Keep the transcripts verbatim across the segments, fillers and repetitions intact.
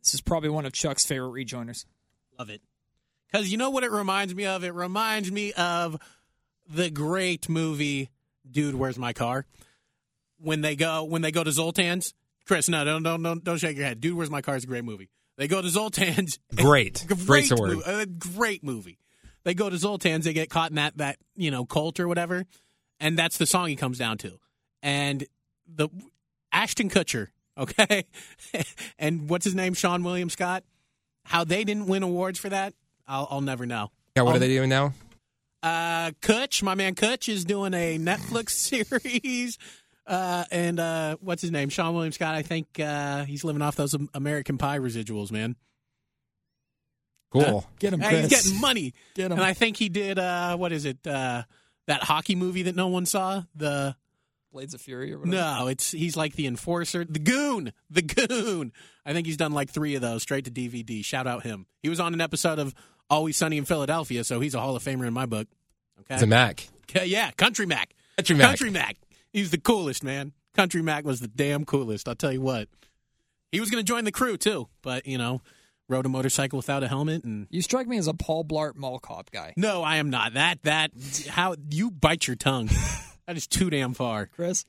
This is probably one of Chuck's favorite rejoiners. Love it. Because you know what it reminds me of? It reminds me of the great movie, Dude, Where's My Car? When they go when they go to Zoltan's. Chris, no, don't, don't, don't, don't shake your head. Dude, Where's My Car is a great movie. They go to Zoltan's. Great. Great, Great word. Mo- uh, great movie. They go to Zoltan's. They get caught in that, that, you know, cult or whatever. And that's the song he comes down to. And the Ashton Kutcher, okay? And what's his name? Sean William Scott? How they didn't win awards for that, I'll, I'll never know. Yeah, what I'll, are they doing now? Uh, Kutch, my man Kutch, is doing a Netflix series. Uh, and uh, what's his name? Sean William Scott. I think uh, he's living off those American Pie residuals, man. Cool. Uh, Get him, hey, Chris. he's getting money. Get him. And I think he did, uh, what is it, uh, that hockey movie that no one saw? The Blades of Fury or whatever? No, it's he's like the enforcer. The Goon. The Goon. I think he's done like three of those straight to D V D. Shout out him. He was on an episode of Always Sunny in Philadelphia, so he's a Hall of Famer in my book. Okay. It's a Mac. Yeah, Country Mac. Country Mac. Country Mac. He's the coolest, man. Country Mac was the damn coolest. I'll tell you what. He was going to join the crew, too, but, you know, rode a motorcycle without a helmet. And You strike me as a Paul Blart Mall Cop guy. No, I am not. That, that, how, you bite your tongue. That is too damn far. Chris?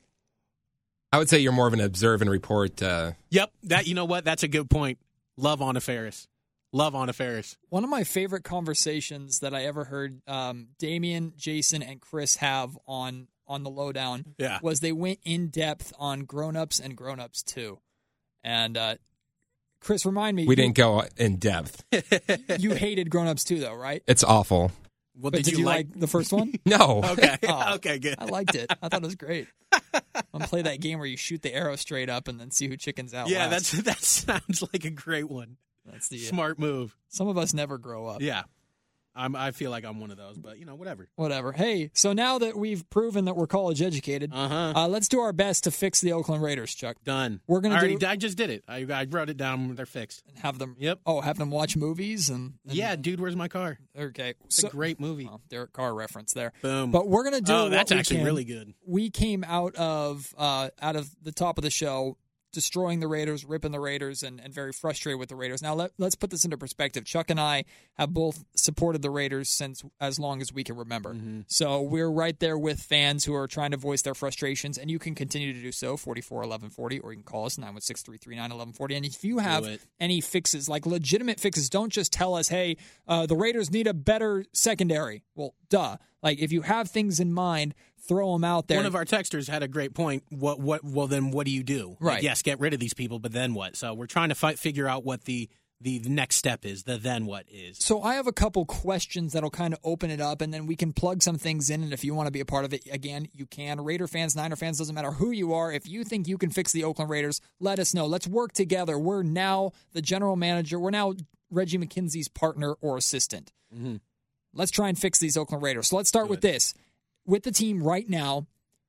I would say you're more of an observe and report. Uh, Yep. That, you know what? That's a good point. Love Anna Faris. Love Anna Faris. One of my favorite conversations that I ever heard um, Damien, Jason, and Chris have on on the lowdown Yeah. was they went in depth on Grown Ups and Grown Ups two. And uh, Chris, remind me. we you, didn't go in depth. You hated Grown Ups two, though, right? It's awful. Well, But did, did, you like, the first one? No. Okay. Oh, okay, good. I liked it. I thought it was great. I'm gonna play that game where you shoot the arrow straight up and then see who chickens out. Yeah, last. that's that sounds like a great one. that's the Smart move. Some of us never grow up. Yeah. I'm, I feel like I'm one of those, but, you know, whatever. Whatever. Hey, so now that we've proven that we're college educated, Uh-huh. uh, let's do our best to fix the Oakland Raiders, Chuck. Done. We're gonna I already, do- I just did it. I, I wrote it down. They're fixed. And have them. Yep. Oh, have them watch movies and. and Yeah, Dude, Where's My Car? Okay. It's a great movie. Well, Derek Carr reference there. Boom. But we're gonna do. Oh, what that's we actually can. really good. We came out of uh, out of the top of the show, destroying the Raiders, ripping the Raiders, and, and very frustrated with the Raiders. Now let, let's put this into perspective. Chuck and I have both supported the Raiders since as long as we can remember. Mm-hmm. So we're right there with fans who are trying to voice their frustrations, and you can continue to do so, forty-four eleven forty, or you can call us, nine one six, three three nine, eleven forty. And if you have it. any fixes, like legitimate fixes, don't just tell us, hey, uh, the Raiders need a better secondary. Well, duh. Like, if you have things in mind, throw them out there. One of our texters had a great point. What? What? Well, then what do you do? Like, Right. yes, get rid of these people, but then what? So we're trying to fi- figure out what the, the the next step is. The then what is. So I have a couple questions that'll kind of open it up, and then we can plug some things in. And if you want to be a part of it, again, you can. Raider fans, Niner fans, doesn't matter who you are. If you think you can fix the Oakland Raiders, let us know. Let's work together. We're now the general manager. We're now Reggie McKenzie's partner or assistant. Mm-hmm. Let's try and fix these Oakland Raiders. So let's start with this. With the team right now,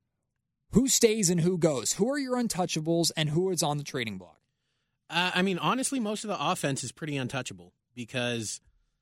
who stays and who goes? Who are your untouchables and who is on the trading block? Uh, I mean, honestly, most of the offense is pretty untouchable because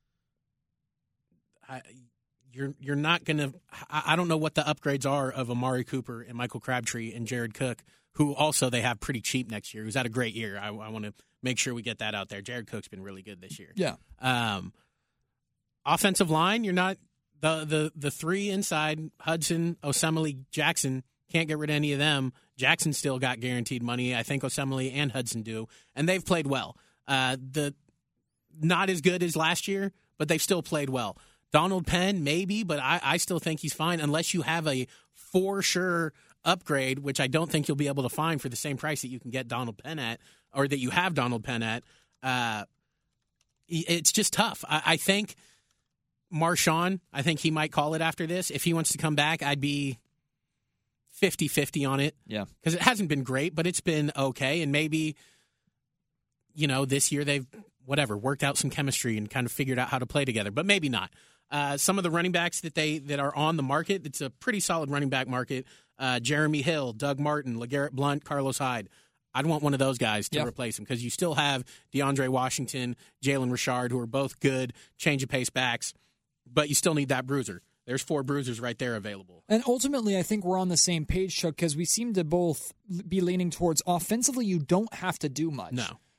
I, you're you're not going to – I don't know what the upgrades are of Amari Cooper and Michael Crabtree and Jared Cook, who also they have pretty cheap next year, who's had a great year. I, I want to make sure we get that out there. Jared Cook's been really good this year. Yeah. Um, offensive line, you're not the, – the, the three inside, Hudson, Osemele, Jackson, can't get rid of any of them. Jackson still got guaranteed money. I think Osemele and Hudson do, and they've played well. Uh, the not as good as last year, but they've still played well. Donald Penn, maybe, but I, I still think he's fine unless you have a for sure upgrade, which I don't think you'll be able to find for the same price that you can get Donald Penn at, or that you have Donald Penn at. Uh, it's just tough. I, I think Marshawn, I think he might call it after this. If he wants to come back, I'd be fifty-fifty on it. Yeah. Because it hasn't been great, but it's been okay. And maybe, you know, this year they've, whatever, worked out some chemistry and kind of figured out how to play together. But maybe not. Uh, some of the running backs that they that are on the market, it's a pretty solid running back market. Uh, Jeremy Hill, Doug Martin, LeGarrette Blount, Carlos Hyde. I'd want one of those guys to yep. replace him because you still have DeAndre Washington, Jalen Richard, who are both good change of pace backs, but you still need that bruiser. There's four bruisers right there available. And ultimately, I think we're on the same page, Chuck, because we seem to both be leaning towards offensively, you don't have to do much. No.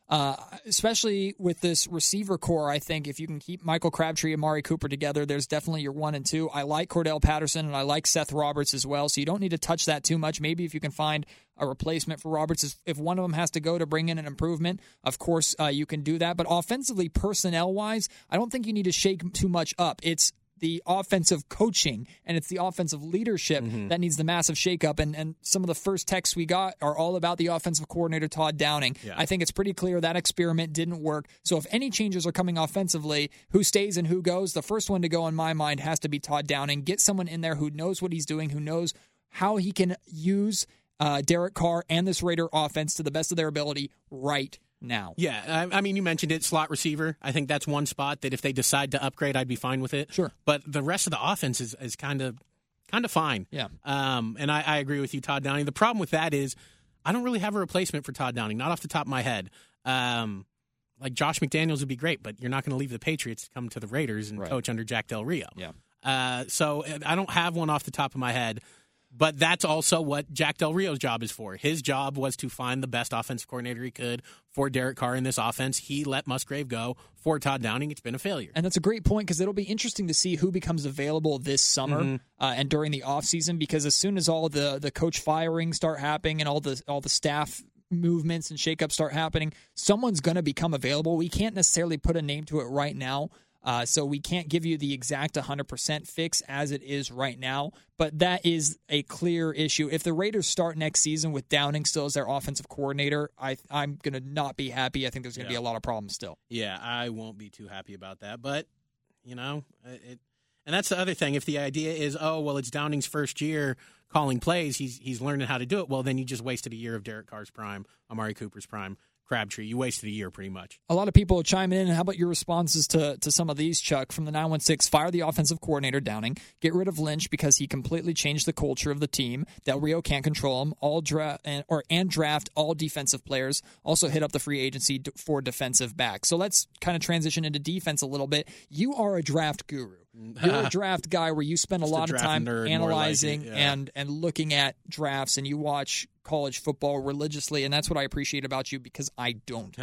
Uh, especially with this receiver core, I think if you can keep Michael Crabtree and Amari Cooper together, there's definitely your one and two. I like Cordell Patterson, and I like Seth Roberts as well, so you don't need to touch that too much. Maybe if you can find a replacement for Roberts, if one of them has to go to bring in an improvement, of course uh, you can do that. But offensively, personnel-wise, I don't think you need to shake too much up. It's the offensive coaching and it's the offensive leadership mm-hmm. that needs the massive shakeup. And and some of the first texts we got are all about the offensive coordinator, Todd Downing. Yeah. I think it's pretty clear that experiment didn't work. So if any changes are coming offensively, who stays and who goes, the first one to go in my mind has to be Todd Downing. Get someone in there who knows what he's doing, who knows how he can use uh, Derek Carr and this Raider offense to the best of their ability right now. Yeah, I, I mean, you mentioned it, slot receiver. I think that's one spot that if they decide to upgrade, I'd be fine with it. Sure. But the rest of the offense is, is kind of kind of fine. Yeah. Um, and I, I agree with you, Todd Downing. The problem with that is I don't really have a replacement for Todd Downing, not off the top of my head. Um, like Josh McDaniels would be great, but you're not going to leave the Patriots to come to the Raiders and right. coach under Jack Del Rio. Yeah. Uh, so I don't have one off the top of my head. But that's also what Jack Del Rio's job is for. His job was to find the best offensive coordinator he could for Derek Carr in this offense. He let Musgrave go for Todd Downing. It's been a failure. And that's a great point because it'll be interesting to see who becomes available this summer mm-hmm. uh, and during the offseason, because as soon as all the, the coach firings start happening and all the all the staff movements and shakeups start happening, someone's going to become available. We can't necessarily put a name to it right now. Uh, so we can't give you the exact one hundred percent fix as it is right now, but that is a clear issue. If the Raiders start next season with Downing still as their offensive coordinator, I, I'm going to not be happy. I think there's going to yeah. be a lot of problems still. Yeah, I won't be too happy about that, but, you know, it, and that's the other thing. If the idea is, oh, well, it's Downing's first year calling plays, he's he's learning how to do it, well, then you just wasted a year of Derek Carr's prime, Amari Cooper's prime. Crabtree, you wasted a year pretty much. A lot of people are chiming in. How about your responses to, to some of these, Chuck? From the nine one six, fire the offensive coordinator, Downing. Get rid of Lynch because he completely changed the culture of the team. Del Rio can't control him. All dra- and, or, and draft all defensive players. Also hit up the free agency d- for defensive backs. So let's kind of transition into defense a little bit. You are a draft guru. You're a draft guy where you spend a Just lot a of time nerd, analyzing like it, yeah. and, and looking at drafts, and you watch college football religiously, and that's what I appreciate about you because I don't.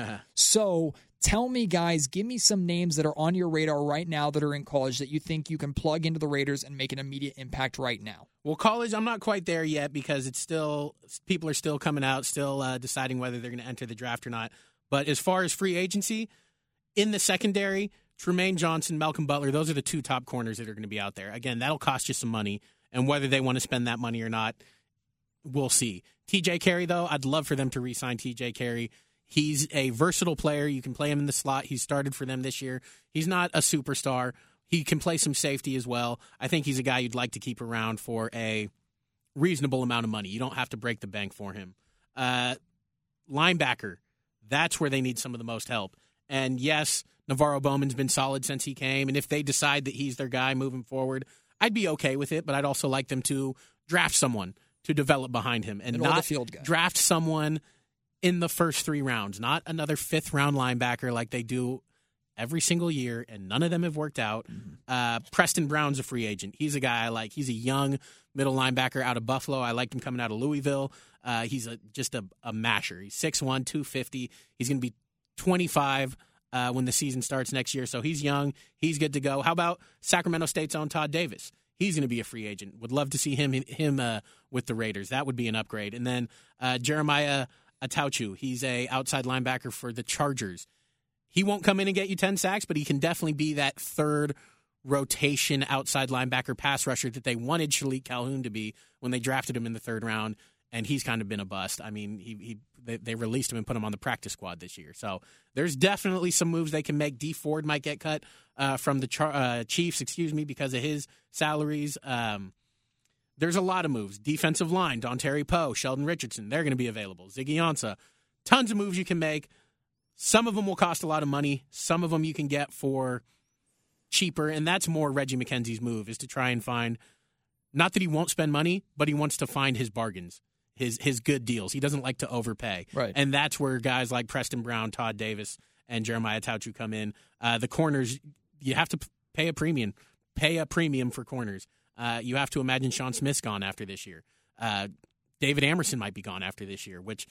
So tell me, guys, give me some names that are on your radar right now that are in college that you think you can plug into the Raiders and make an immediate impact right now. Well, college, I'm not quite there yet because it's still people are still coming out, still uh, deciding whether they're going to enter the draft or not. But as far as free agency, in the secondary, Trumaine Johnson, Malcolm Butler, those are the two top corners that are going to be out there. Again, that'll cost you some money, and whether they want to spend that money or not, we'll see. T J Carey, though, I'd love for them to re-sign T J Carey. He's a versatile player. You can play him in the slot. He's started for them this year. He's not a superstar. He can play some safety as well. I think he's a guy you'd like to keep around for a reasonable amount of money. You don't have to break the bank for him. Uh, linebacker, that's where they need some of the most help. And yes, Navarro Bowman's been solid since he came, and if they decide that he's their guy moving forward, I'd be okay with it, but I'd also like them to draft someone to develop behind him and Middle not field guy. Draft someone in the first three rounds, not another fifth-round linebacker like they do every single year, and none of them have worked out. Mm-hmm. Uh, Preston Brown's a free agent. He's a guy I like. He's a young middle linebacker out of Buffalo. I liked him coming out of Louisville. Uh, he's a, just a, a masher. He's six one, two fifty. He's going to be twenty-five Uh, when the season starts next year. So he's young. He's good to go. How about Sacramento State's own Todd Davis? He's going to be a free agent. Would love to see him him uh, with the Raiders. That would be an upgrade. And then uh, Jeremiah Atauchu. He's a outside linebacker for the Chargers. He won't come in and get you ten sacks, but he can definitely be that third rotation outside linebacker pass rusher that they wanted Shalik Calhoun to be when they drafted him in the third round. And he's kind of been a bust. I mean, he, he they, they released him and put him on the practice squad this year. So there's definitely some moves they can make. D Ford might get cut uh, from the Char- uh, Chiefs, excuse me, because of his salaries. Um, there's a lot of moves. Defensive line, Dontari Poe, Sheldon Richardson, they're going to be available. Ziggy Ansah. Tons of moves you can make. Some of them will cost a lot of money. Some of them you can get for cheaper, and that's more Reggie McKenzie's move, is to try and find, not that he won't spend money, but he wants to find his bargains. His his good deals. He doesn't like to overpay. Right. And that's where guys like Preston Brown, Todd Davis, and Jeremiah Tauchu come in. Uh, the corners, you have to pay a premium. Pay a premium for corners. Uh, you have to imagine Sean Smith's gone after this year. Uh, David Amerson might be gone after this year, which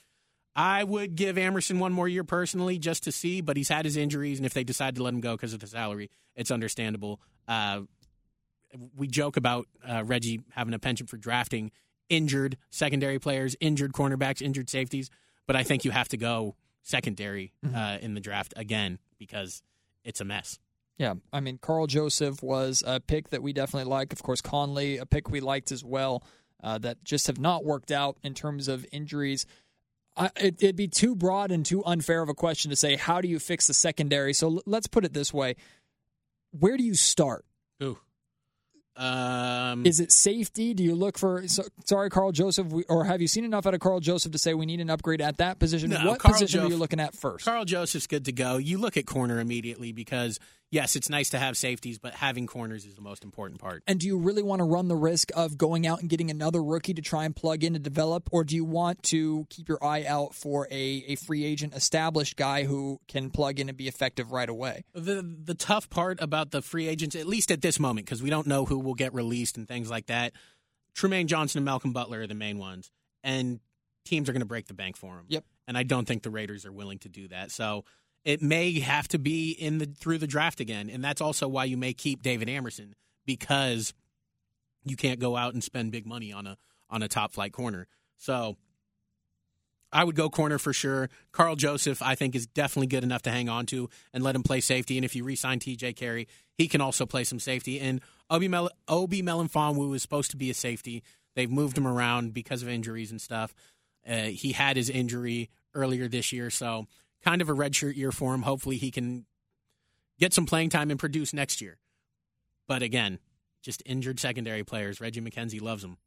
I would give Amerson one more year personally just to see, but he's had his injuries, and if they decide to let him go because of the salary, it's understandable. Uh, we joke about uh, Reggie having a penchant for drafting injured secondary players, injured cornerbacks, injured safeties, but I think you have to go secondary uh, mm-hmm. in the draft again because it's a mess. Yeah, I mean, Carl Joseph was a pick that we definitely like. Of course, Conley, a pick we liked as well, uh, that just have not worked out in terms of injuries. I, it, it'd be too broad and too unfair of a question to say, how do you fix the secondary? So l- let's put it this way. Where do you start? Ooh. Um, Is it safety? Do you look for, so, sorry, Carl Joseph, we, or have you seen enough out of Carl Joseph to say we need an upgrade at that position? No, what Carl position Jo- are you looking at first? Carl Joseph's good to go. You look at corner immediately because, yes, it's nice to have safeties, but having corners is the most important part. And do you really want to run the risk of going out and getting another rookie to try and plug in and develop, or do you want to keep your eye out for a, a free agent established guy who can plug in and be effective right away? The the tough part about the free agents, at least at this moment, because we don't know who will get released and things like that, Tremaine Johnson and Malcolm Butler are the main ones, and teams are going to break the bank for them. Yep. And I don't think the Raiders are willing to do that. So it may have to be in the through the draft again, and that's also why you may keep David Amerson, because you can't go out and spend big money on a on a top flight corner. So I would go corner for sure. Carl Joseph, I think, is definitely good enough to hang on to and let him play safety. And if you re-sign T J Carey, he can also play some safety. And Obi Mel- Obi Melanfonwu was supposed to be a safety. They've moved him around because of injuries and stuff. Uh, he had his injury earlier this year, so kind of a redshirt year for him. Hopefully he can get some playing time and produce next year. But again, just injured secondary players. Reggie McKenzie loves them.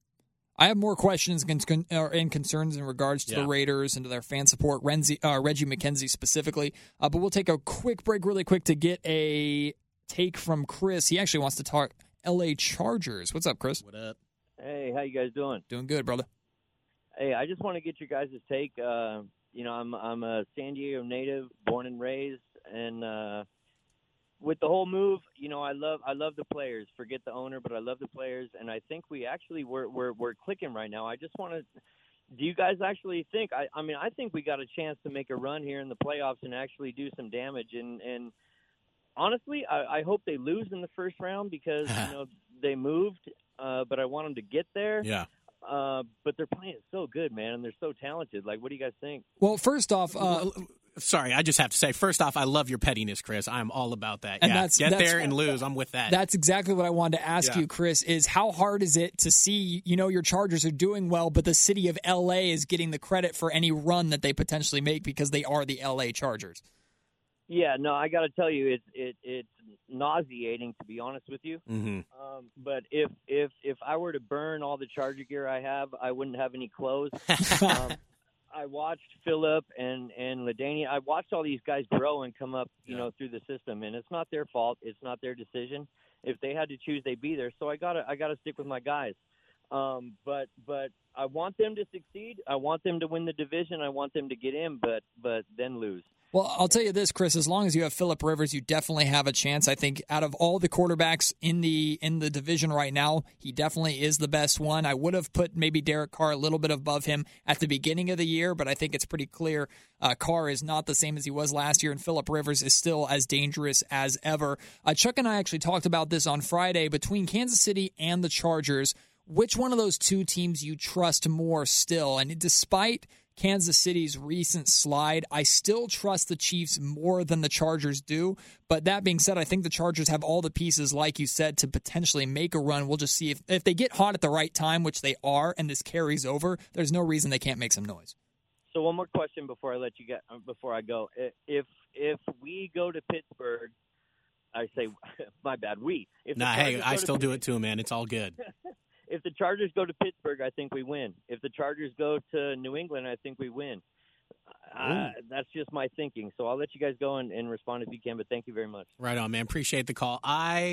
I have more questions and concerns in regards to yeah. the Raiders and to their fan support, Renzi, uh, Reggie McKenzie specifically. Uh, but we'll take a quick break really quick to get a take from Chris. He actually wants to talk L A Chargers. What's up, Chris? What up? Hey, how you guys doing? Doing good, brother. Hey, I just want to get your guys' take. Uh, you know, I'm I'm a San Diego native, born and raised, and uh, with the whole move, you know, I love I love the players. Forget the owner, but I love the players, and I think we actually we're we're we're clicking right now. I just want to. Do you guys actually think? I I mean, I think we got a chance to make a run here in the playoffs and actually do some damage. And and honestly, I, I hope they lose in the first round because you know they moved, uh, but I want them to get there. Yeah. Uh, but they're playing so good, man, and they're so talented. Like, what do you guys think? Well, first off, uh, sorry, I just have to say, first off, I love your pettiness, Chris. I'm all about that. And yeah, that's, get that's, there and lose. I'm with that. That's exactly what I wanted to ask yeah. you, Chris, is how hard is it to see, you know, your Chargers are doing well, but the city of L A is getting the credit for any run that they potentially make because they are the L A Chargers? Yeah, no, I got to tell you, it's it, it's nauseating, to be honest with you. Mm-hmm. Um, but if if if I were to burn all the Charger gear I have, I wouldn't have any clothes. um, I watched Phillip and and LaDainian. I watched all these guys grow and come up, you yeah. know, through the system, and it's not their fault. It's not their decision. If they had to choose, they'd be there. So I gotta I gotta stick with my guys. Um, but but I want them to succeed. I want them to win the division. I want them to get in, but but then lose. Well, I'll tell you this, Chris, as long as you have Phillip Rivers, you definitely have a chance. I think out of all the quarterbacks in the in the division right now, he definitely is the best one. I would have put maybe Derek Carr a little bit above him at the beginning of the year, but I think it's pretty clear uh, Carr is not the same as he was last year, and Phillip Rivers is still as dangerous as ever. Uh, Chuck and I actually talked about this on Friday. Between Kansas City and the Chargers, which one of those two teams you trust more still? And despite Kansas City's recent slide, I still trust the Chiefs more than the Chargers do. But that being said, I think the Chargers have all the pieces, like you said, to potentially make a run. We'll just see if, if they get hot at the right time, which they are, and this carries over, there's no reason they can't make some noise. So one more question before I let you get before I go. If if we go to Pittsburgh, I say my bad. We. If nah, hey, I still do it too, man. It's all good. If the Chargers go to Pittsburgh, I think we win. If the Chargers go to New England, I think we win. Uh, that's just my thinking. So I'll let you guys go and, and respond if you can, but thank you very much. Right on, man. Appreciate the call. I,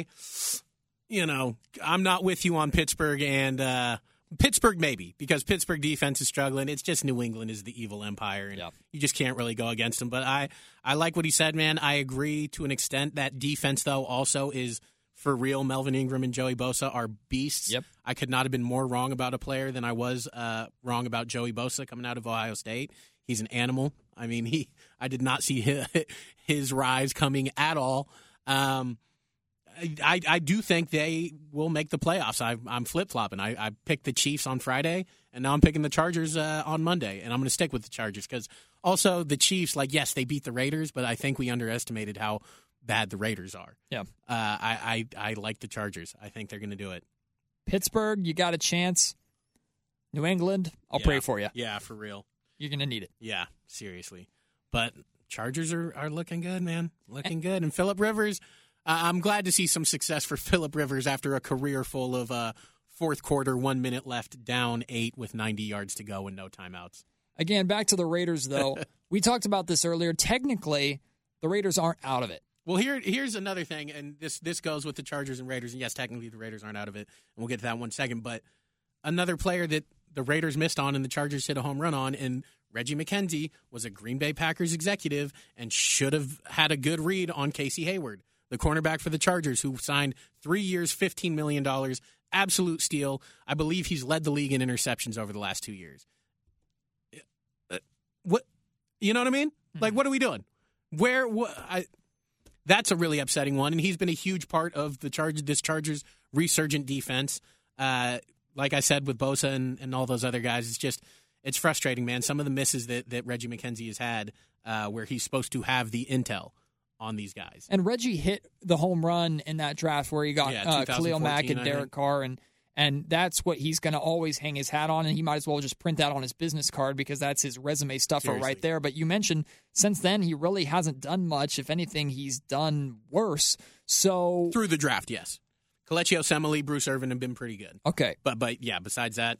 you know, I'm not with you on Pittsburgh, and uh, Pittsburgh maybe, because Pittsburgh defense is struggling. It's just New England is the evil empire, and yep. you just can't really go against them. But I, I like what he said, man. I agree to an extent. That defense, though, also is – for real. Melvin Ingram and Joey Bosa are beasts. Yep. I could not have been more wrong about a player than I was uh, wrong about Joey Bosa coming out of Ohio State. He's an animal. I mean, he. I did not see his, his rise coming at all. Um, I, I do think they will make the playoffs. I, I'm flip-flopping. I, I picked the Chiefs on Friday, and now I'm picking the Chargers uh, on Monday, and I'm going to stick with the Chargers because also the Chiefs, like, yes, they beat the Raiders, but I think we underestimated how bad the Raiders are. Yeah. Uh, I, I, I like the Chargers. I think they're going to do it. Pittsburgh, you got a chance. New England, I'll Yeah. pray for you. Yeah, for real. You're going to need it. Yeah, seriously. But Chargers are, are looking good, man. Looking good. And Phillip Rivers, uh, I'm glad to see some success for Phillip Rivers after a career full of uh, fourth quarter, one minute left, down eight with ninety yards to go and no timeouts. Again, back to the Raiders, though. We talked about this earlier. Technically, the Raiders aren't out of it. Well, here here's another thing, and this this goes with the Chargers and Raiders. And yes, technically the Raiders aren't out of it, and we'll get to that in one second. But another player that the Raiders missed on and the Chargers hit a home run on, and Reggie McKenzie was a Green Bay Packers executive and should have had a good read on Casey Hayward, the cornerback for the Chargers, who signed three years, fifteen million dollars, absolute steal. I believe he's led the league in interceptions over the last two years. What, you know what I mean? Like, what are we doing? Where, what, I, that's a really upsetting one, and he's been a huge part of the Chargers, this Chargers resurgent defense. Uh, like I said, with Bosa and, and all those other guys, it's just, it's frustrating, man. Some of the misses that, that Reggie McKenzie has had uh, where he's supposed to have the intel on these guys. And Reggie hit the home run in that draft where he got Yeah, uh, Khalil Mack and I Derek think. Carr, and and that's what he's going to always hang his hat on, and he might as well just print that on his business card because that's his resume stuffer Seriously. right there. But you mentioned since then he really hasn't done much. If anything, he's done worse. So Through the draft, yes. Kelechi Osemele, Bruce Irvin have been pretty good. okay, But, but yeah, besides that,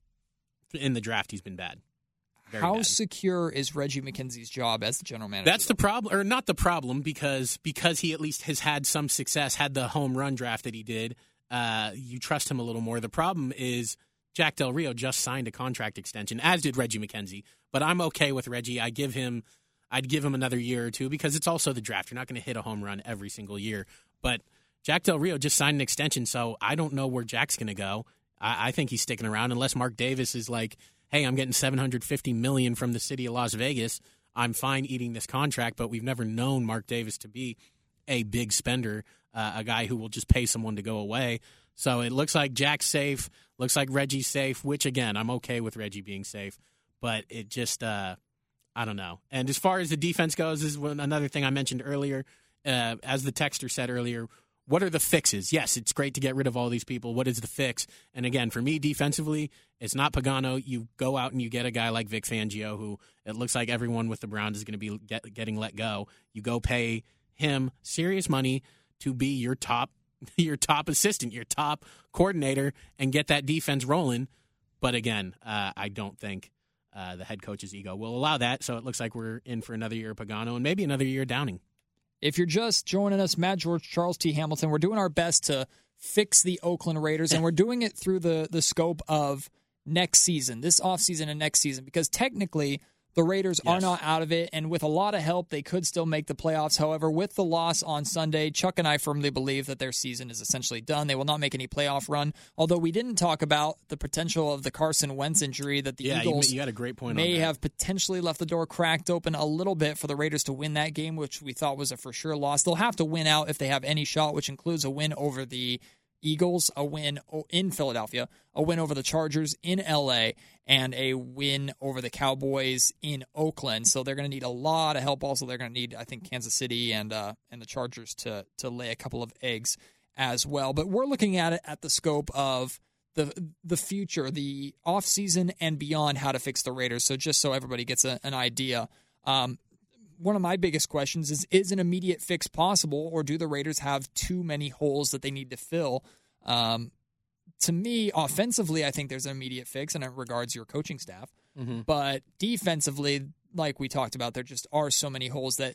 in the draft, he's been bad. Very how bad. secure is Reggie McKenzie's job as the general manager? That's the problem, or not the problem, because because he at least has had some success, had the home run draft that he did. Uh, you trust him a little more. The problem is Jack Del Rio just signed a contract extension, as did Reggie McKenzie. But I'm okay with Reggie. I give him, I'd give him another year or two because it's also the draft. You're not going to hit a home run every single year. But Jack Del Rio just signed an extension, so I don't know where Jack's going to go. I, I think he's sticking around unless Mark Davis is like, hey, I'm getting seven hundred fifty million dollars from the city of Las Vegas. I'm fine eating this contract, but we've never known Mark Davis to be a big spender, uh, a guy who will just pay someone to go away. So it looks like Jack's safe, looks like Reggie's safe, which, again, I'm okay with Reggie being safe, but it just, uh, I don't know. And as far as the defense goes, this is one, another thing I mentioned earlier. Uh, as the texter said earlier, what are the fixes? Yes, it's great to get rid of all these people. What is the fix? And again, for me, defensively, it's not Pagano. You go out and you get a guy like Vic Fangio, who it looks like everyone with the Browns is going to be get, getting let go. You go pay him serious money to be your top, your top assistant, your top coordinator, and get that defense rolling. But again, uh, I don't think uh, the head coach's ego will allow that. So it looks like we're in for another year of Pagano and maybe another year of Downing. If you're just joining us, Matt George, Charles T. Hamilton, we're doing our best to fix the Oakland Raiders, and we're doing it through the, the scope of next season, this offseason and next season, because technically the Raiders Yes. are not out of it, and with a lot of help, they could still make the playoffs. However, with the loss on Sunday, Chuck and I firmly believe that their season is essentially done. They will not make any playoff run, although we didn't talk about the potential of the Carson Wentz injury that the Yeah, you, Eagles you had a great point may on that. have potentially left the door cracked open a little bit for the Raiders to win that game, which we thought was a for sure loss. They'll have to win out if they have any shot, which includes a win over the Eagles, a win in Philadelphia, a win over the Chargers in L A, and a win over the Cowboys in Oakland. So they're going to need a lot of help. Also, they're going to need, I think, Kansas City and uh, and the Chargers to to lay a couple of eggs as well. But we're looking at it at the scope of the the future, the offseason and beyond, how to fix the Raiders. So just so everybody gets a, an idea, um, one of my biggest questions is, is an immediate fix possible, or do the Raiders have too many holes that they need to fill? Um, to me, offensively, I think there's an immediate fix, and it regards your coaching staff. Mm-hmm. But defensively, like we talked about, there just are so many holes that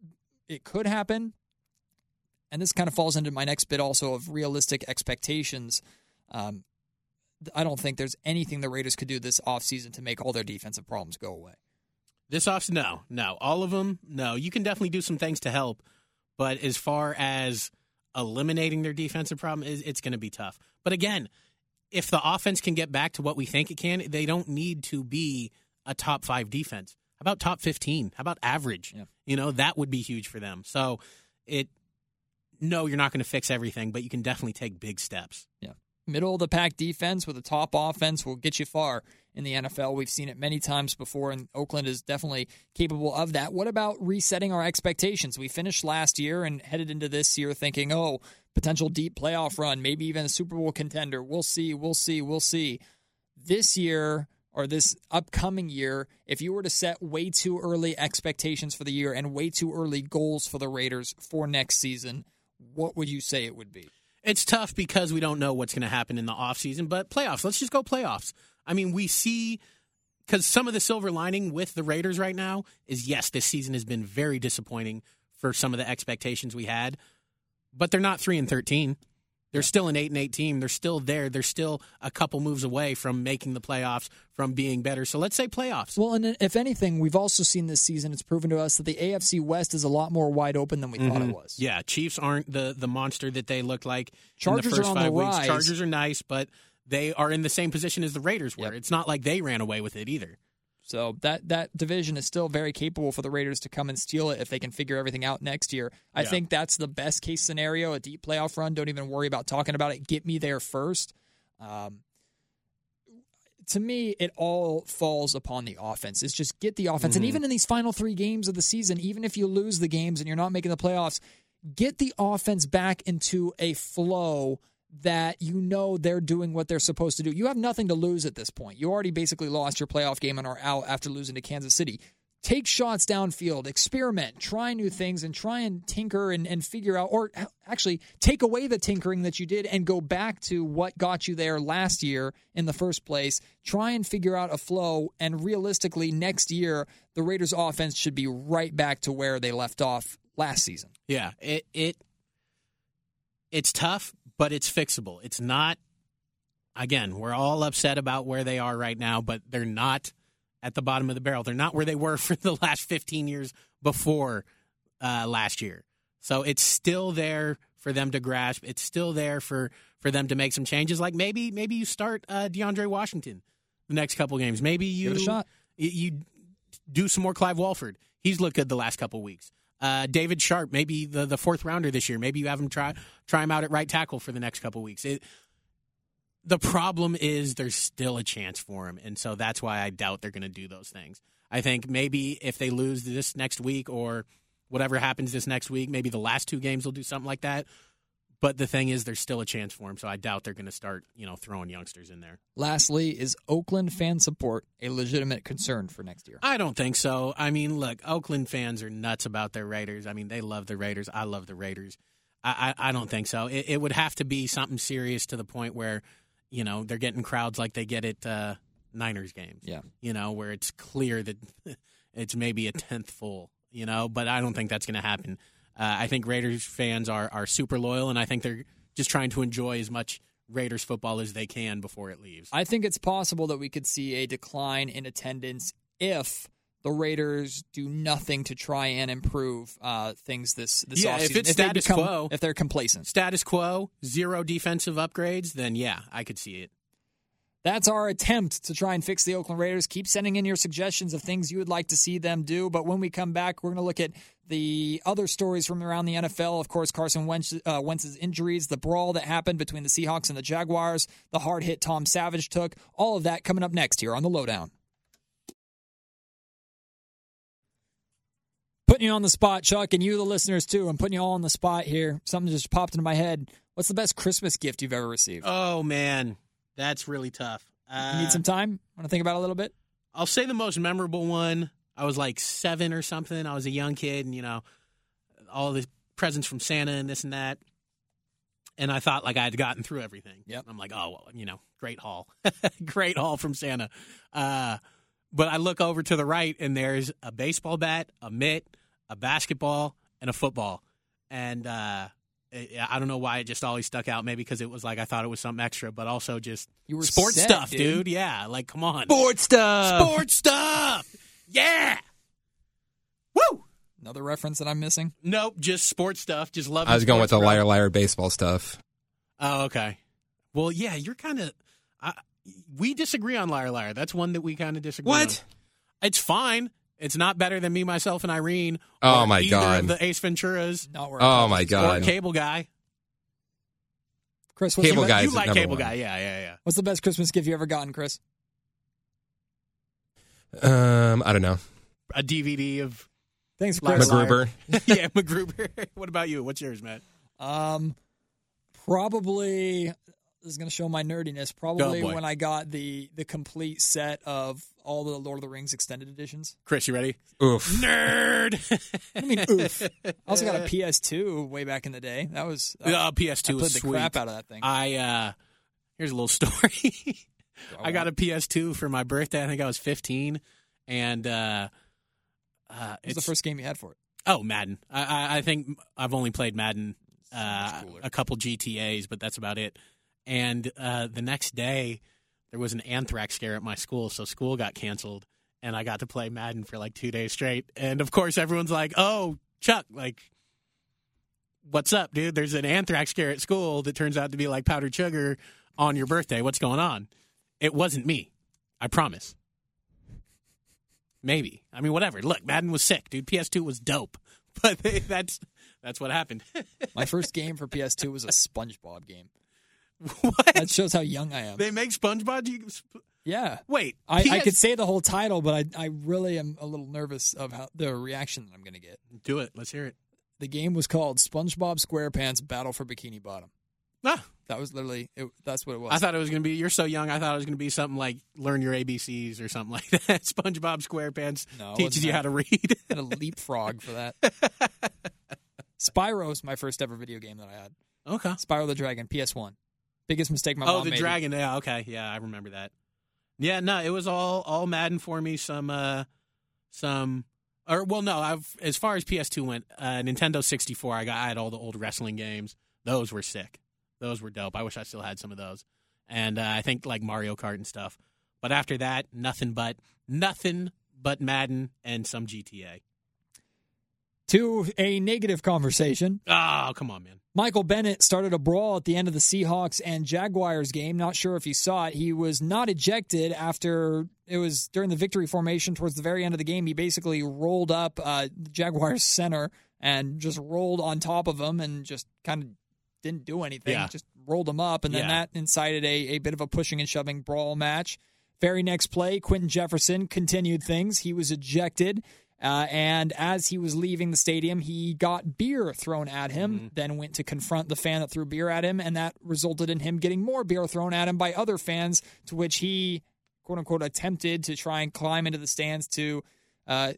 it could happen. And this kind of falls into my next bit also of realistic expectations. Um, I don't think there's anything the Raiders could do this offseason to make all their defensive problems go away. This off, no, no. All of them, no. You can definitely do some things to help, but as far as eliminating their defensive problem, it's going to be tough. But again, if the offense can get back to what we think it can, they don't need to be a top five defense. about top fifteen? How about average? Yeah. You know, that would be huge for them. So it, no, you're not going to fix everything, but you can definitely take big steps. Yeah. Middle of the pack defense with a top offense will get you far in the N F L. We've seen it many times before, and Oakland is definitely capable of that. What about resetting our expectations? We finished last year and headed into this year thinking, oh, potential deep playoff run, maybe even a Super Bowl contender. We'll see, we'll see, we'll see. This year, or this upcoming year, if you were to set way too early expectations for the year and way too early goals for the Raiders for next season, what would you say it would be? It's tough because we don't know what's going to happen in the offseason, but playoffs, let's just go playoffs. I mean, we see, because some of the silver lining with the Raiders right now is, yes, this season has been very disappointing for some of the expectations we had, but they're not three and thirteen. They're still an eight and eight team. They're still there. They're still a couple moves away from making the playoffs, from being better. So let's say playoffs. Well, and if anything, we've also seen this season, it's proven to us that the A F C West is a lot more wide open than we mm-hmm. thought it was. Yeah, Chiefs aren't the, the monster that they looked like Chargers in the first are on five the weeks. rise. Chargers are nice, but they are in the same position as the Raiders were. Yep. It's not like they ran away with it either. So that that division is still very capable for the Raiders to come and steal it if they can figure everything out next year. I yeah. think that's the best case scenario, a deep playoff run. Don't even worry about talking about it. Get me there first. Um, to me, it all falls upon the offense. It's just get the offense. Mm-hmm. And even in these final three games of the season, even if you lose the games and you're not making the playoffs, get the offense back into a flow that you know they're doing what they're supposed to do. You have nothing to lose at this point. You already basically lost your playoff game and are out after losing to Kansas City. Take shots downfield, experiment, try new things, and try and tinker and, and figure out, or actually take away the tinkering that you did and go back to what got you there last year in the first place. Try and figure out a flow, and realistically, next year, the Raiders' offense should be right back to where they left off last season. Yeah, it it it's tough, but it's fixable. It's not, again, we're all upset about where they are right now, but they're not at the bottom of the barrel. They're not where they were for the last fifteen years before uh, last year. So it's still there for them to grasp. It's still there for, for them to make some changes. Like maybe maybe you start uh, DeAndre Washington the next couple games. Maybe you, Give it a shot. you you do some more Clive Walford. He's looked good the last couple weeks. Uh, David Sharp, maybe the, the fourth rounder this year. Maybe you have him try try him out at right tackle for the next couple weeks. It, the problem is there's still a chance for him, and so that's why I doubt they're going to do those things. I think maybe if they lose this next week or whatever happens this next week, maybe the last two games will do something like that. But the thing is, there's still a chance for him, so I doubt they're going to start, you know, throwing youngsters in there. Lastly, is Oakland fan support a legitimate concern for next year? I don't think so. I mean, look, Oakland fans are nuts about their Raiders. I mean, they love the Raiders. I love the Raiders. I, I, I don't think so. It, it would have to be something serious to the point where, you know, they're getting crowds like they get at uh, Niners games. Yeah. You know, where it's clear that it's maybe a tenth full, you know, but I don't think that's going to happen. Uh, I think Raiders fans are, are super loyal, and I think they're just trying to enjoy as much Raiders football as they can before it leaves. I think it's possible that we could see a decline in attendance if the Raiders do nothing to try and improve uh, things this, this yeah, offseason. if it's if status become, quo, if they're complacent. Status quo, zero defensive upgrades, then yeah, I could see it. That's our attempt to try and fix the Oakland Raiders. Keep sending in your suggestions of things you would like to see them do. But when we come back, we're going to look at the other stories from around the N F L. Of course, Carson Wentz, uh, Wentz's injuries, the brawl that happened between the Seahawks and the Jaguars, the hard hit Tom Savage took. All of that coming up next here on The Lowdown. Putting you on the spot, Chuck, and you, the listeners, too. I'm putting you all on the spot here. Something just popped into my head. What's the best Christmas gift you've ever received? Oh, man. That's really tough. Uh, You need some time? Want to think about it a little bit? I'll say the most memorable one. I was like seven or something. I was a young kid, and, you know, all the presents from Santa and this and that. And I thought, like, I had gotten through everything. Yep. I'm like, oh, well, you know, great haul. Great haul from Santa. Uh, but I look over to the right, and there's a baseball bat, a mitt, a basketball, and a football. And uh, I don't know why it just always stuck out. Maybe because it was like I thought it was something extra, but also just You were sports set, stuff, dude. dude. Yeah, like, come on. Sports stuff! Sports stuff! Yeah! Woo! Another reference that I'm missing? Nope, just sports stuff. Just love. I was going with the bro. liar, liar baseball stuff. Oh, okay. Well, yeah, you're kind of. We disagree on liar, liar. That's one that we kind of disagree on. What? It's fine. It's not better than Me, Myself, and Irene. Oh, or my either God. of the Ace Venturas. Not where Oh, I'm my Or God. Cable Guy. Chris, what's Cable the, Guy. be- You is like number Cable one. Guy. Yeah, yeah, yeah. what's the best Christmas gift you ever gotten, Chris? Um, I don't know. A D V D of Thanks, Liar, Chris. Liar. MacGruber. yeah, MacGruber. What about you? What's yours, Matt? Um, probably this is going to show my nerdiness. Probably boy. when I got the the complete set of all the Lord of the Rings extended editions. Chris, you ready? Oof. Nerd. I mean, oof. I also got a P S two way back in the day. That was uh, Uh, P S two I was played the sweet. crap out of that thing. I uh, here's a little story. I got a P S two for my birthday. I think I was fifteen, and uh, uh, What was it's the first game you had for it? oh Madden. I, I, I think I've only played Madden uh, much cooler. a couple G T As, but that's about it. And uh, the next day, there was an anthrax scare at my school, so school got canceled, and I got to play Madden for like two days straight. And of course, everyone's like, "Oh, Chuck, like." What's up, dude? There's an anthrax scare at school that turns out to be like powdered sugar on your birthday. What's going on? It wasn't me. I promise. Maybe. I mean, whatever. Look, Madden was sick, dude. P S two was dope. But that's that's what happened. My first game for P S two was a SpongeBob game. What? That shows how young I am. They make SpongeBob? You, Yeah. wait. I, P S I could say the whole title, but I I really am a little nervous of how the reaction that I'm going to get. Do it. Let's hear it. The game was called SpongeBob SquarePants Battle for Bikini Bottom. Ah, That was literally, it, that's what it was. I thought it was going to be, you're so young, I thought it was going to be something like learn your A B Cs or something like that. SpongeBob SquarePants No, it teaches wasn't you that. how to read. I had a leapfrog for that. Spyro was my first ever video game that I had. Okay. Spyro the Dragon, P S one. Biggest mistake my Oh, mom the made. dragon. Yeah, okay. Yeah, I remember that. Yeah, no, it was all all Madden for me. Some, uh, some, or well, no. I've as far as P S two went, uh, Nintendo sixty-four. I got I had all the old wrestling games. Those were sick. Those were dope. I wish I still had some of those. And uh, I think like Mario Kart and stuff. But after that, nothing but nothing but Madden and some G T A. To a negative conversation. Oh, come on, man. Michael Bennett started a brawl at the end of the Seahawks and Jaguars game. Not sure if you saw it. He was not ejected after it was during the victory formation towards the very end of the game. He basically rolled up uh, the Jaguars center and just rolled on top of him and just kind of didn't do anything. Yeah. Just rolled him up, and then Yeah. that incited a, a bit of a pushing and shoving brawl match. Very next play, Quentin Jefferson continued things. He was ejected. Uh, and as he was leaving the stadium, he got beer thrown at him, Mm-hmm. then went to confront the fan that threw beer at him, and that resulted in him getting more beer thrown at him by other fans, to which he, quote-unquote, attempted to try and climb into the stands to uh,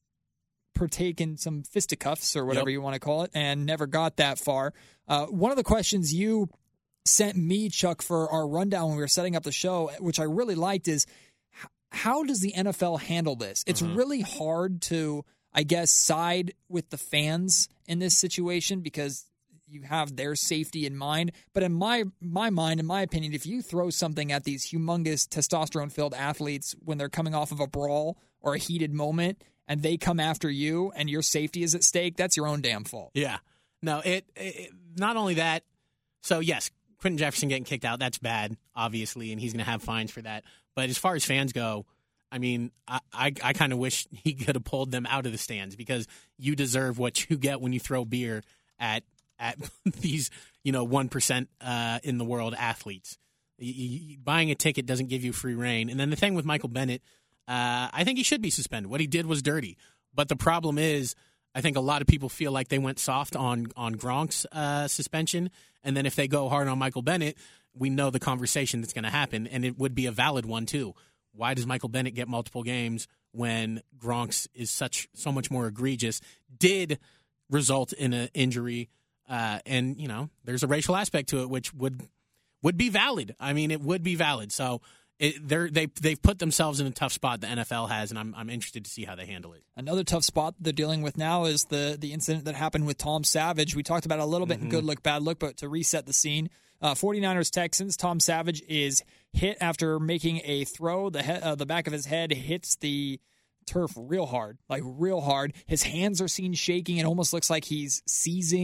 partake in some fisticuffs or whatever Yep. you want to call it, and never got that far. Uh, one of the questions you sent me, Chuck, for our rundown when we were setting up the show, which I really liked, is how does the N F L handle this? It's Mm-hmm. really hard to, I guess, side with the fans in this situation because you have their safety in mind. But in my my mind, in my opinion, if you throw something at these humongous testosterone-filled athletes when they're coming off of a brawl or a heated moment and they come after you and your safety is at stake, that's your own damn fault. Yeah. No, it, it not only that. So, yes, Quentin Jefferson getting kicked out, that's bad, obviously, and he's going to have fines for that. But as far as fans go, I mean, I, I, I kind of wish he could have pulled them out of the stands because you deserve what you get when you throw beer at at these, you know, one percent uh, in the world athletes. You, you, buying a ticket doesn't give you free reign. And then the thing with Michael Bennett, uh, I think he should be suspended. What he did was dirty. But the problem is, I think a lot of people feel like they went soft on on Gronk's uh, suspension, and then if they go hard on Michael Bennett, we know the conversation that's going to happen, and it would be a valid one too. Why does Michael Bennett get multiple games when Gronk's is such so much more egregious? Did result in an injury, uh, and you know there's a racial aspect to it, which would would be valid. I mean, it would be valid. So. It, they're, they they've put themselves in a tough spot. The N F L has, and I'm I'm interested to see how they handle it. Another tough spot they're dealing with now is the the incident that happened with Tom Savage. We talked about it a little bit Mm-hmm. in Good Look, Bad Look, but to reset the scene, uh, 49ers Texans, Tom Savage is hit after making a throw. The he- uh, the back of his head hits the turf real hard, like real hard. His hands are seen shaking. It almost looks like he's seizing.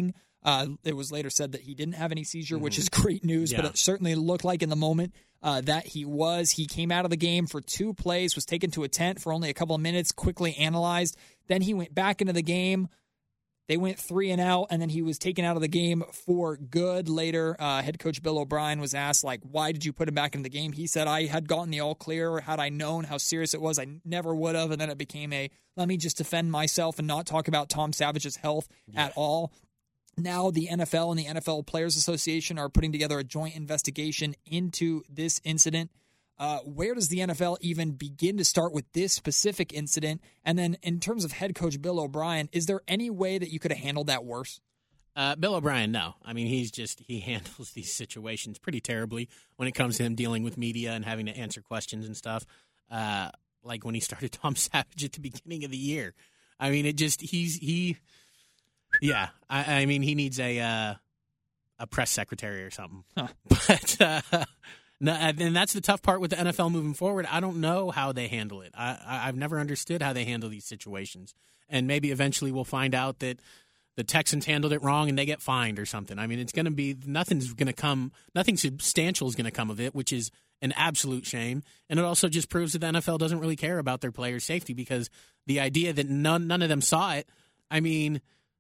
Uh, it was later said that he didn't have any seizure, mm-hmm. which is great news, yeah. but it certainly looked like in the moment uh, that he was. He came out of the game for two plays, was taken to a tent for only a couple of minutes, quickly analyzed. Then he went back into the game. They went three and out, and then he was taken out of the game for good. Later, uh, head coach Bill O'Brien was asked, like, why did you put him back in the game? He said, I had gotten the all clear. Had I known how serious it was, I never would have. And then it became a, let me just defend myself and not talk about Tom Savage's health yeah. at all. Now the N F L and the N F L Players Association are putting together a joint investigation into this incident. Uh, where does the N F L even begin to start with this specific incident? And then in terms of head coach Bill O'Brien, is there any way that you could have handled that worse? Uh, Bill O'Brien, no. I mean, he's just, he handles these situations pretty terribly when it comes to him dealing with media and having to answer questions and stuff. Uh, like when he started Tom Savage at the beginning of the year. I mean, it just, he's, he, yeah. I, I mean, he needs a, uh, a press secretary or something. Huh. But, uh, no, and that's the tough part with the N F L moving forward. I don't know how they handle it. I, I've never understood how they handle these situations. And maybe eventually we'll find out that the Texans handled it wrong and they get fined or something. I mean, it's going to be, nothing's going to come, nothing substantial is going to come of it, which is an absolute shame. And it also just proves that the N F L doesn't really care about their players' safety, because the idea that none, none of them saw it, I mean,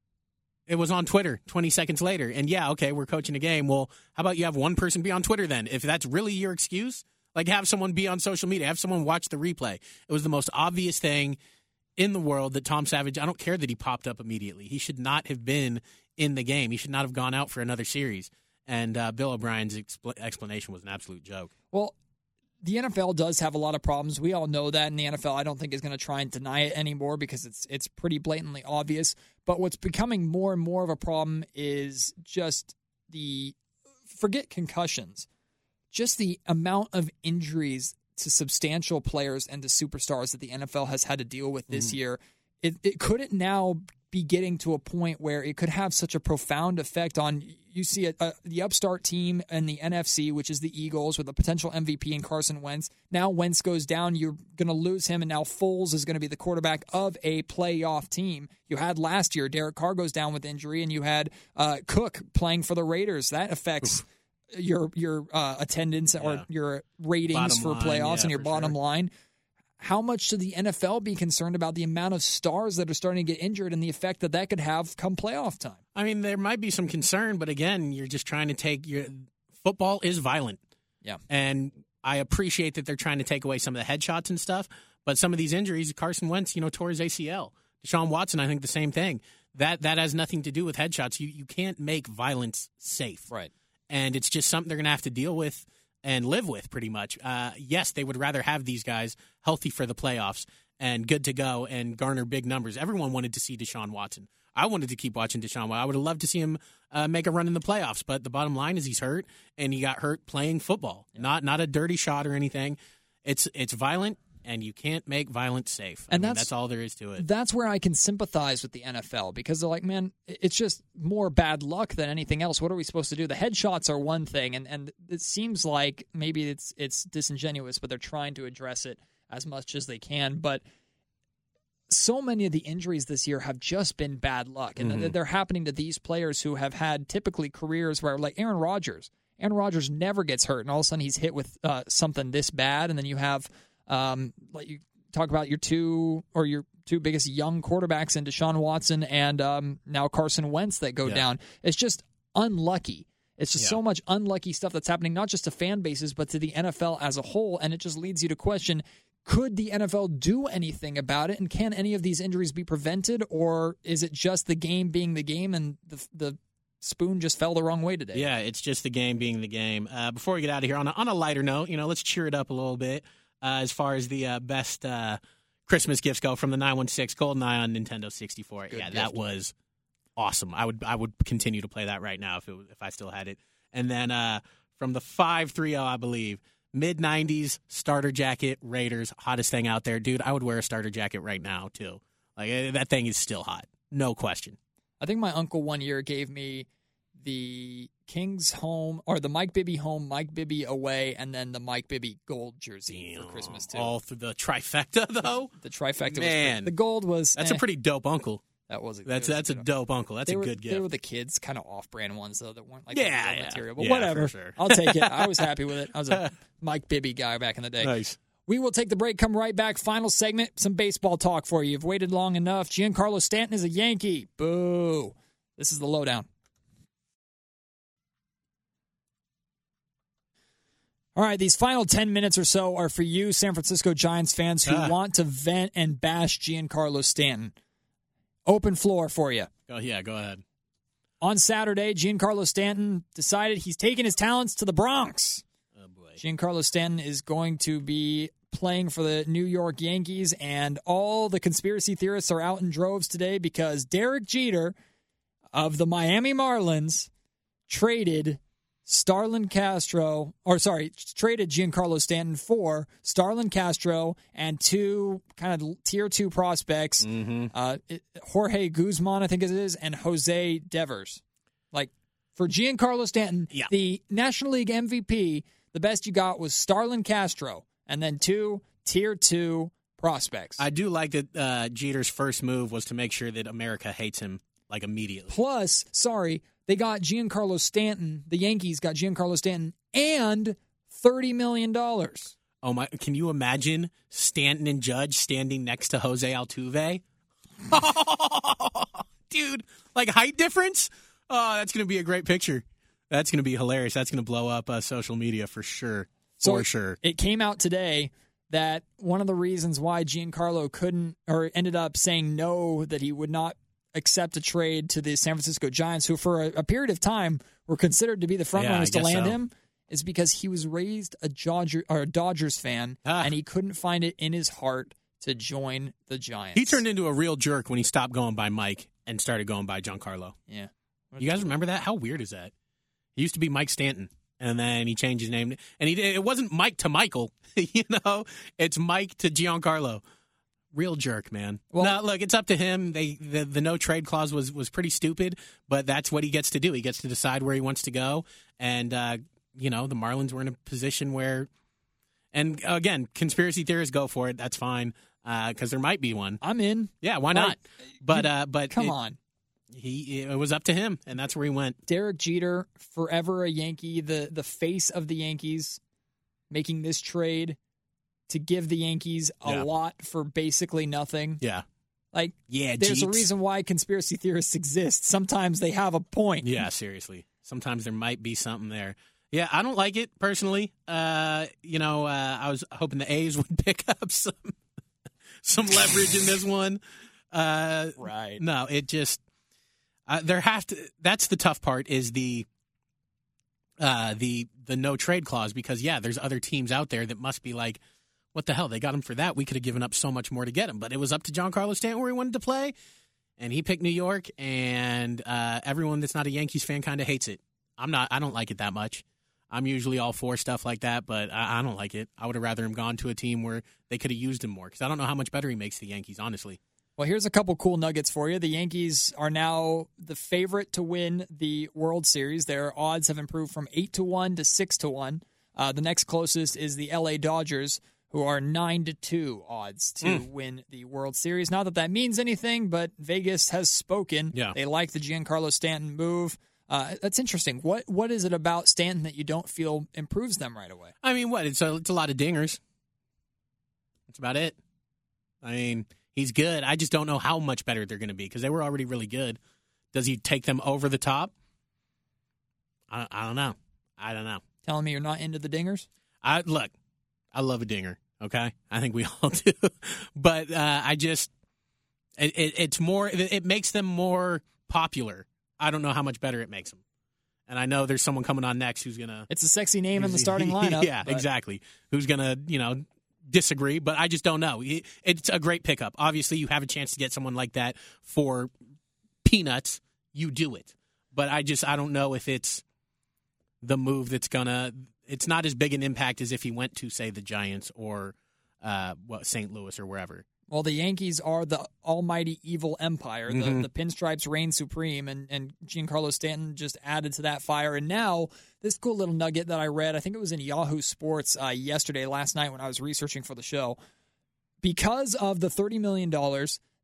it was on Twitter twenty seconds later. And yeah, okay, we're coaching a game. Well, how about you have one person be on Twitter then? If that's really your excuse, like have someone be on social media, have someone watch the replay. It was the most obvious thing in the world that Tom Savage, I don't care that he popped up immediately. He should not have been in the game. He should not have gone out for another series. And uh, Bill O'Brien's expl- explanation was an absolute joke. Well, the N F L does have a lot of problems. We all know that, and the N F L I don't think is going to try and deny it anymore because it's it's pretty blatantly obvious. But what's becoming more and more of a problem is just the, forget concussions, just the amount of injuries to substantial players and to superstars that the N F L has had to deal with this mm. year. It, it couldn't now be getting to a point where it could have such a profound effect on, you see a, a, the upstart team in the N F C, which is the Eagles, with a potential M V P in Carson Wentz. Now Wentz goes down, you're going to lose him, and now Foles is going to be the quarterback of a playoff team. You had last year, Derek Carr goes down with injury, and you had uh, Cook playing for the Raiders. That affects Oof. your your uh, attendance yeah. or your ratings bottom for line, playoffs yeah, and your bottom sure. line. How much should the N F L be concerned about the amount of stars that are starting to get injured and the effect that that could have come playoff time? I mean, there might be some concern, but again, you're just trying to take your football is violent. Yeah. And I appreciate that they're trying to take away some of the headshots and stuff, but some of these injuries, Carson Wentz, you know, tore his A C L. Deshaun Watson, I think the same thing. That that has nothing to do with headshots. You you can't make violence safe. Right. And it's just something they're going to have to deal with and live with pretty much. Uh, yes, they would rather have these guys healthy for the playoffs and good to go and garner big numbers. Everyone wanted to see Deshaun Watson. I wanted to keep watching Deshaun Watson. I would have loved to see him uh, make a run in the playoffs, but the bottom line is he's hurt, and he got hurt playing football, yeah. not not a dirty shot or anything. It's it's violent, and you can't make violence safe. I and mean, that's, that's all there is to it. That's where I can sympathize with the N F L, because they're like, man, it's just more bad luck than anything else. What are we supposed to do? The headshots are one thing, and, and it seems like maybe it's it's disingenuous, but they're trying to address it as much as they can. But so many of the injuries this year have just been bad luck, and mm-hmm. they're happening to these players who have had typically careers where, like Aaron Rodgers, Aaron Rodgers never gets hurt, and all of a sudden he's hit with uh, something this bad, and then you have, um, like you talk about your two or your two biggest young quarterbacks in Deshaun Watson and um, now Carson Wentz that go yeah. down. It's just unlucky. It's just yeah. so much unlucky stuff that's happening, not just to fan bases, but to the N F L as a whole, and it just leads you to question, could the N F L do anything about it, and can any of these injuries be prevented, or is it just the game being the game and the the spoon just fell the wrong way today? Yeah, it's just the game being the game. Uh, before we get out of here, on a, on a lighter note, you know, let's cheer it up a little bit uh, as far as the uh, best uh, Christmas gifts go from the nine one six GoldenEye on Nintendo sixty-four. Good yeah, gift. That was awesome. I would I would continue to play that right now if it was, if I still had it. And then uh, from the five three oh, I believe, mid nineties starter jacket, Raiders, hottest thing out there. Dude, I would wear a starter jacket right now, too. Like, that thing is still hot. No question. I think my uncle one year gave me the Kings home, or the Mike Bibby home, Mike Bibby away, and then the Mike Bibby gold jersey Damn. for Christmas, too. All through the trifecta, though? The, the trifecta Man. was pretty, the gold was... That's eh. a pretty dope uncle. That was a, That's it was that's a good- dope uncle. That's they a were, good They gift. were the kids, kind of off-brand ones though that weren't like Yeah, real yeah. material. But Yeah, whatever, for sure. I'll take it. I was happy with it. I was a Mike Bibby guy back in the day. Nice. We will take the break, come right back. Final segment, some baseball talk for you. You've waited long enough. Giancarlo Stanton is a Yankee. Boo. This is the lowdown. All right, these final ten minutes or so are for you, San Francisco Giants fans who Ah. want to vent and bash Giancarlo Stanton. Open floor for you. Oh, yeah, go ahead. On Saturday, Giancarlo Stanton decided he's taking his talents to the Bronx. Oh, boy. Giancarlo Stanton is going to be playing for the New York Yankees, and all the conspiracy theorists are out in droves today because Derek Jeter of the Miami Marlins traded Starlin Castro, or sorry, traded Giancarlo Stanton for Starlin Castro and two kind of tier two prospects, Mm-hmm. uh, it- Jorge Guzman, I think it is, and Jose Devers. Like, for Giancarlo Stanton, Yeah. the National League M V P, the best you got was Starlin Castro, and then two tier two prospects. I do like that uh, Jeter's first move was to make sure that America hates him, like, immediately. Plus, sorry, they got Giancarlo Stanton, the Yankees got Giancarlo Stanton, and thirty million dollars. Oh, my. Can you imagine Stanton and Judge standing next to Jose Altuve? Dude, like height difference? Oh, that's going to be a great picture. That's going to be hilarious. That's going to blow up uh, social media for sure. So for sure. It came out today that one of the reasons why Giancarlo couldn't or ended up saying no, that he would not accept a trade to the San Francisco Giants, who for a, a period of time were considered to be the front Yeah, runners I to guess land so. him, is because he was raised a Dodger or a Dodgers fan Ah. and he couldn't find it in his heart to join the Giants. He turned into a real jerk when he stopped going by Mike and started going by Giancarlo. Yeah. You guys remember that? How weird is that? He used to be Mike Stanton, and then he changed his name. And he it wasn't Mike to Michael, you know? It's Mike to Giancarlo. Real jerk, man. Well- Well, no, look, it's up to him. They the, the no trade clause was, was pretty stupid, but that's what he gets to do. He gets to decide where he wants to go. And, uh, you know, the Marlins were in a position where, and again, conspiracy theorists, go for it. That's fine, because there might be one. I'm in. Yeah, why Like, not? But, uh, but Come it, on. he it was up to him, and that's where he went. Derek Jeter, forever a Yankee, the, the face of the Yankees, making this trade to give the Yankees a Yeah. lot for basically nothing. Yeah. Like, Yeah, there's a Jeets. reason why conspiracy theorists exist. Sometimes they have a point. Yeah, seriously. Sometimes there might be something there. Yeah, I don't like it personally. Uh, you know, uh, I was hoping the A's would pick up some some leverage in this one. Uh, Right. no, it just uh, there have to. That's the tough part is the uh, the the no trade clause, because yeah, there's other teams out there that must be like, what the hell? They got him for that. We could have given up so much more to get him, but it was up to Giancarlo Stanton where he wanted to play, and he picked New York. And uh, everyone that's not a Yankees fan kind of hates it. I'm not. I don't like it that much. I'm usually all for stuff like that, but I, I don't like it. I would have rather him gone to a team where they could have used him more, because I don't know how much better he makes the Yankees, honestly. Well, here's a couple cool nuggets for you. The Yankees are now the favorite to win the World Series. Their odds have improved from eight to one to six to one. Uh, the next closest is the L A Dodgers, who are nine to two odds to Mm. win the World Series. Not that that means anything, but Vegas has spoken. Yeah. They like the Giancarlo Stanton move. Uh, that's interesting. What What is it about Stanton that you don't feel improves them right away? I mean, what? It's a, it's a lot of dingers. That's about it. I mean, he's good. I just don't know how much better they're going to be, because they were already really good. Does he take them over the top? I, I don't know. I don't know. Telling me you're not into the dingers? I look, I love a dinger. Okay, I think we all do. But uh, I just, it, it, it's more. It, it makes them more popular. I don't know how much better it makes them. And I know there's someone coming on next who's gonna. It's a sexy name in the starting lineup. Yeah, but- exactly. Who's gonna, you know, disagree? But I just don't know. It- It's a great pickup. Obviously, you have a chance to get someone like that for peanuts. You do it. But I just, I don't know if it's the move that's gonna. It's not as big an impact as if he went to, say, the Giants or uh, what Saint Louis or wherever. Well, the Yankees are the almighty evil empire. The, Mhm. the pinstripes reign supreme, and, and Giancarlo Stanton just added to that fire. And now, this cool little nugget that I read, I think it was in Yahoo Sports uh, yesterday, last night when I was researching for the show. Because of the thirty million dollars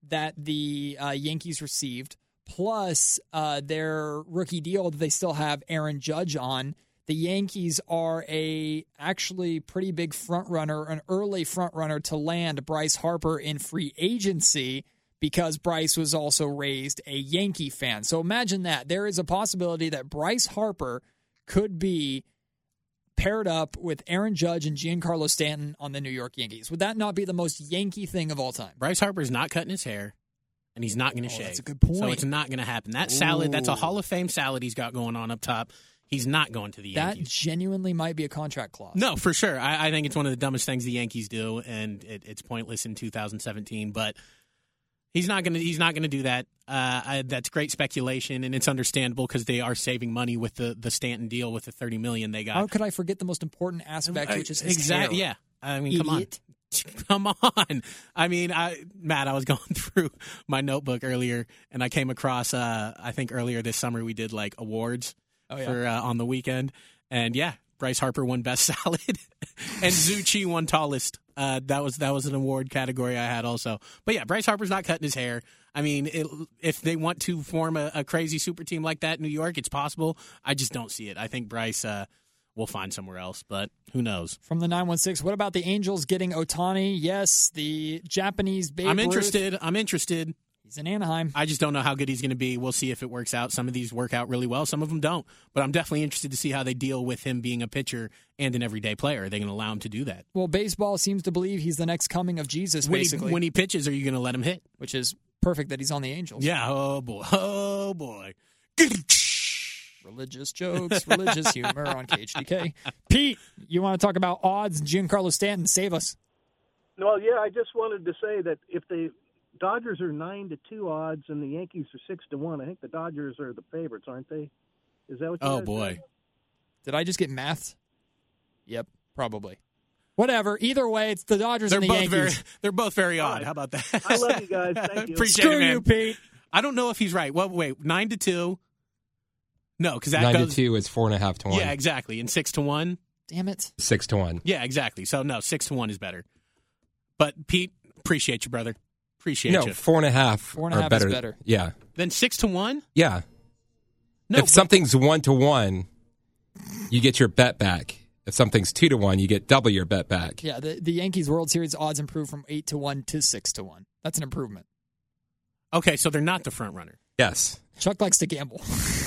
that the uh, Yankees received, plus uh, their rookie deal that they still have Aaron Judge on, the Yankees are a actually pretty big front runner, an early front runner to land Bryce Harper in free agency because Bryce was also raised a Yankee fan. So imagine that. There is a possibility that Bryce Harper could be paired up with Aaron Judge and Giancarlo Stanton on the New York Yankees. Would that not be the most Yankee thing of all time? Bryce Harper's not cutting his hair, and he's not going to Oh, shave. that's a good point. So it's not going to happen. That salad, that's a Hall of Fame salad he's got going on up top. He's not going to the That Yankees. genuinely might be a contract clause. No, for sure. I, I think it's one of the dumbest things the Yankees do, and it, it's pointless in two thousand seventeen. But he's not going to. He's not going to do that. Uh, I, that's great speculation, and it's understandable because they are saving money with the, the Stanton deal with the thirty million they got. How could I forget the most important aspect, which is his exactly. hair? Yeah, I mean, Idiot. come on, come on. I mean, I, Matt, I was going through my notebook earlier, and I came across. Uh, I think earlier this summer we did like awards. Oh, yeah. For uh, on the weekend, and yeah, Bryce Harper won best salad, and Zucchi won tallest. Uh, that was that was an award category I had also. But yeah, Bryce Harper's not cutting his hair. I mean, it, if they want to form a, a crazy super team like that in New York, it's possible. I just don't see it. I think Bryce uh, will find somewhere else, but who knows? From the nine one six, what about the Angels getting Ohtani? Yes, the Japanese Babe I'm Ruth. interested. I'm interested. He's in Anaheim. I just don't know how good he's going to be. We'll see if it works out. Some of these work out really well. Some of them don't. But I'm definitely interested to see how they deal with him being a pitcher and an everyday player. Are they going to allow him to do that? Well, baseball seems to believe he's the next coming of Jesus, When basically, he, when he pitches, are you going to let him hit? which is perfect that he's on the Angels. Yeah. Oh, boy. Oh, boy. Religious jokes, religious humor on K H D K. Pete, you want to talk about odds? Giancarlo Stanton, save us. Well, yeah, I just wanted to say that if the Dodgers are nine to two odds and the Yankees are six to one, I think the Dodgers are the favorites, aren't they? Is that what? You Oh, guys boy. said? Did I just get mathed? Yep, probably. Whatever. Either way, it's the Dodgers They're and the both Yankees. very, they're both very odd. right. How about that? I love you guys. Thank you. Appreciate Screw it, man. you, Pete. I don't know if he's right. Well, wait, nine to two. No, because that Nine goes. to two is four and a half to one. Yeah, exactly. And six to one. Damn it. Six to one. Yeah, exactly. So no, six to one is better. But Pete, appreciate you, brother. Appreciate No, you. four and a half. Four and a are half better. is better. Yeah, Then six to one. yeah. No, if but- something's one to one, you get your bet back. If something's two to one, you get double your bet back. Yeah, the, the Yankees World Series odds improved from eight to one to six to one. That's an improvement. Okay, so they're not the front runner. Yes. Chuck likes to gamble.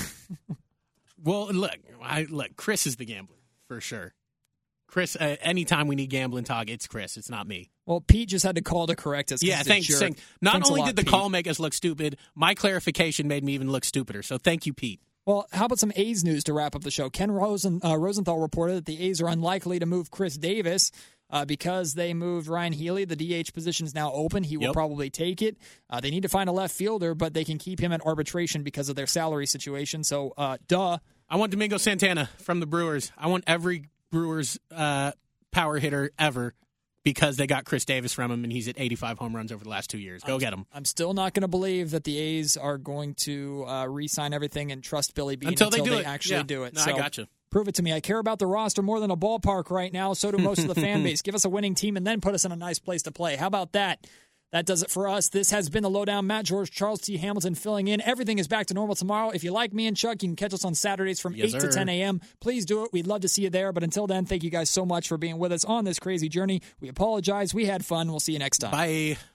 Well, look, I look. Chris is the gambler for sure. Chris, uh, anytime we need gambling talk, it's Chris. It's not me. Well, Pete just had to call to correct us. 'cause Yeah, he's a thanks. jerk. thanks. Not Thanks a only lot, did the Pete. call make us look stupid, my clarification made me even look stupider. So thank you, Pete. Well, how about some A's news to wrap up the show? Ken Rosen, uh, Rosenthal reported that the A's are unlikely to move Chris Davis uh, because they moved Ryan Healy. The D H position is now open. He will Yep. probably take it. Uh, they need to find a left fielder, but they can keep him at arbitration because of their salary situation. So, uh, duh. I want Domingo Santana from the Brewers. I want every Brewers uh, power hitter ever because they got Chris Davis from him, and he's at eighty-five home runs over the last two years. Go get him. I'm still not going to believe that the A's are going to uh, re-sign everything and trust Billy Beane Until until, they do they it. actually Yeah. do it. No, I So, gotcha. prove it to me. I care about the roster more than a ballpark right now. So do most of the fan base. Give us a winning team and then put us in a nice place to play. How about that? That does it for us. This has been the Lowdown. Matt George, Charles T. Hamilton filling in. Everything is back to normal tomorrow. If you like me and Chuck, you can catch us on Saturdays from Yes, eight to sir. ten a.m. Please do it. We'd love to see you there. But until then, thank you guys so much for being with us on this crazy journey. We apologize. We had fun. We'll see you next time. Bye.